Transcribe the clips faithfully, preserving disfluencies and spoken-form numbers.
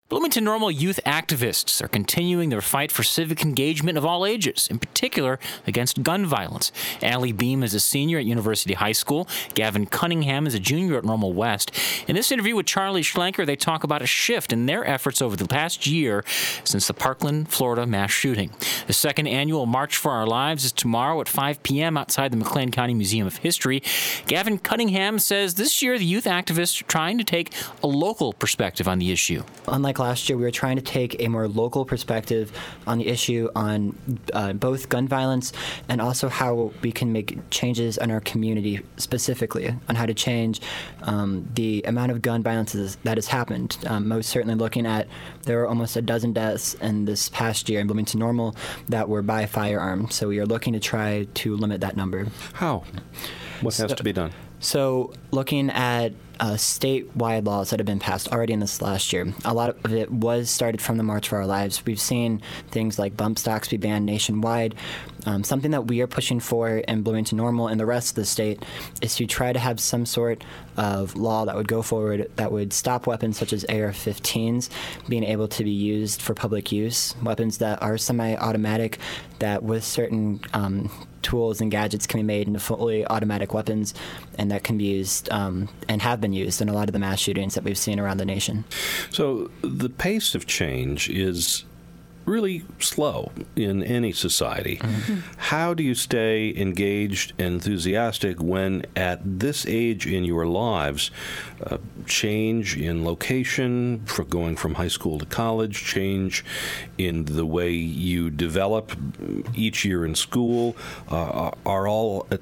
Bloomington Normal youth activists are continuing their fight for civic engagement of all ages, in particular against gun violence. Allie Beam is a senior at University High School. Gavin Cunningham is a junior at Normal West. In this interview with Charlie Schlenker, they talk about a shift in their efforts over the past year since the Parkland, Florida mass shooting. The second annual March for Our Lives is tomorrow at five p.m. outside the McLean County Museum of History. Gavin Cunningham says this year the youth activists are trying to take a local perspective on the issue. Unlike last year, we were trying to take a more local perspective on the issue on uh, both gun violence and also how we can make changes in our community, specifically on how to change um, the amount of gun violence that has happened. Um, most certainly looking at, there were almost a dozen deaths in this past year in Bloomington Normal that were by firearm. So we are looking to try to limit that number. How? What has so, to be done? So looking at uh, statewide laws that have been passed already in this last year, a lot of it was started from the March for Our Lives. We've seen things like bump stocks be banned nationwide. Um, something that we are pushing for in Bloomington Normal and the rest of the state is to try to have some sort of law that would go forward that would stop weapons such as A R fifteens being able to be used for public use, weapons that are semi-automatic that with certain um, tools and gadgets can be made into fully automatic weapons and that can be used um, and have been used in a lot of the mass shootings that we've seen around the nation. So the pace of change is really slow in any society. Mm-hmm. How do you stay engaged and enthusiastic when at this age in your lives, uh, change in location, for going from high school to college, change in the way you develop each year in school, uh, are all uh,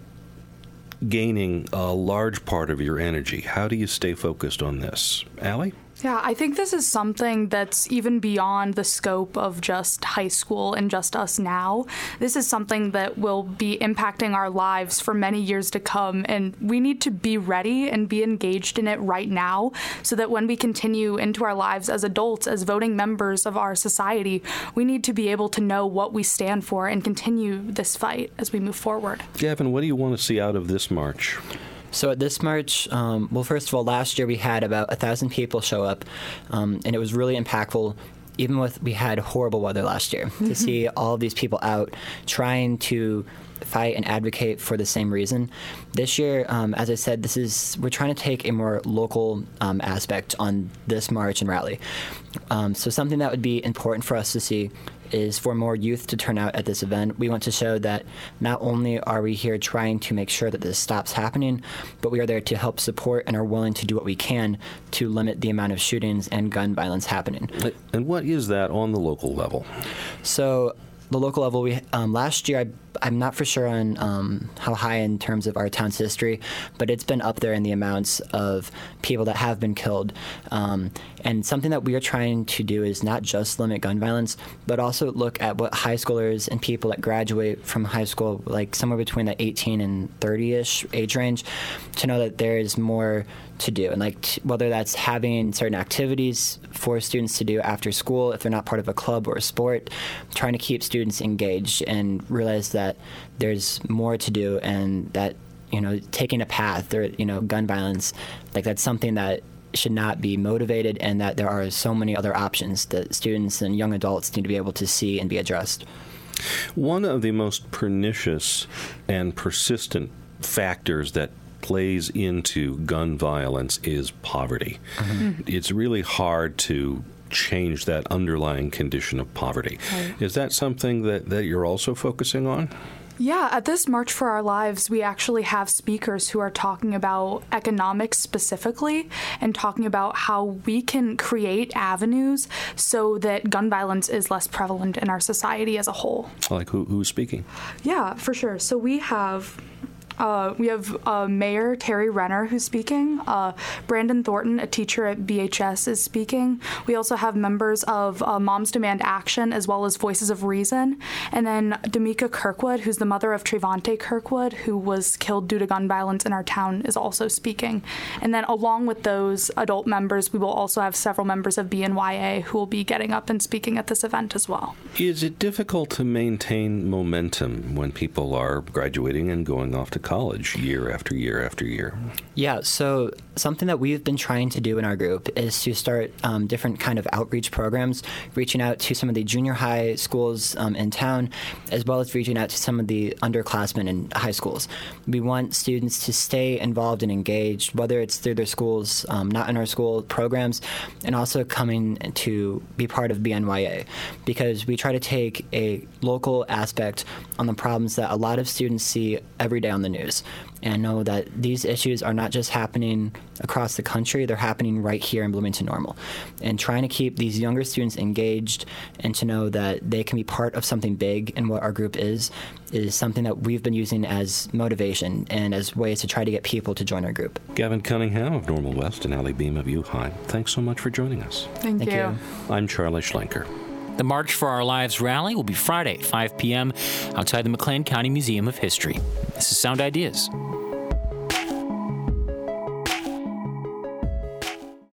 gaining a large part of your energy? How do you stay focused on this? Allie? Yeah, I think this is something that's even beyond the scope of just high school and just us now. This is something that will be impacting our lives for many years to come, and we need to be ready and be engaged in it right now so that when we continue into our lives as adults, as voting members of our society, we need to be able to know what we stand for and continue this fight as we move forward. Gavin, what do you want to see out of this march? So at this march, um, well, first of all, last year we had about a thousand people show up, um, and it was really impactful. Even with we had horrible weather last year, mm-hmm. to see all of these people out trying to fight and advocate for the same reason. This year, um, as I said, this is we're trying to take a more local um, aspect on this march and rally. Um, so something that would be important for us to see is for more youth to turn out at this event. We want to show that not only are we here trying to make sure that this stops happening, but we are there to help support and are willing to do what we can to limit the amount of shootings and gun violence happening. And what is that on the local level? So the local level, we um, last year, I, I'm not for sure on um, how high in terms of our town's history, but it's been up there in the amounts of people that have been killed. Um, and something that we are trying to do is not just limit gun violence, but also look at what high schoolers and people that graduate from high school, like somewhere between the eighteen and thirty-ish age range, to know that there is more to do. And like t- whether that's having certain activities for students to do after school, if they're not part of a club or a sport, trying to keep students engaged and realize that there's more to do and that, you know, taking a path or, you know, gun violence, like that's something that should not be motivated and that there are so many other options that students and young adults need to be able to see and be addressed. One of the most pernicious and persistent factors that plays into gun violence is poverty. Mm-hmm. It's really hard to change that underlying condition of poverty. Right. Is that something that, that you're also focusing on? Yeah, at this March for Our Lives, we actually have speakers who are talking about economics specifically and talking about how we can create avenues so that gun violence is less prevalent in our society as a whole. Like who, who's speaking? Yeah, for sure. So we have... Uh, we have uh, Mayor Terry Renner who's speaking. Uh, Brandon Thornton, a teacher at B H S, is speaking. We also have members of uh, Moms Demand Action as well as Voices of Reason. And then Damika Kirkwood, who's the mother of Trevante Kirkwood, who was killed due to gun violence in our town, is also speaking. And then along with those adult members, we will also have several members of B N Y A who will be getting up and speaking at this event as well. Is it difficult to maintain momentum when people are graduating and going off to college year after year after year? Yeah, so something that we've been trying to do in our group is to start um, different kind of outreach programs, reaching out to some of the junior high schools um, in town, as well as reaching out to some of the underclassmen in high schools. We want students to stay involved and engaged, whether it's through their schools, um, not in our school programs, and also coming to be part of B N Y A, because we try to take a local aspect on the problems that a lot of students see every day on the news, and know that these issues are not just happening across the country, they're happening right here in Bloomington Normal. And trying to keep these younger students engaged and to know that they can be part of something big in what our group is, is something that we've been using as motivation and as ways to try to get people to join our group. Gavin Cunningham of Normal West and Allie Beam of U High, thanks so much for joining us. Thank, Thank you. you. I'm Charlie Schlenker. The March for Our Lives rally will be Friday at five p.m. outside the McLean County Museum of History. This is Sound Ideas.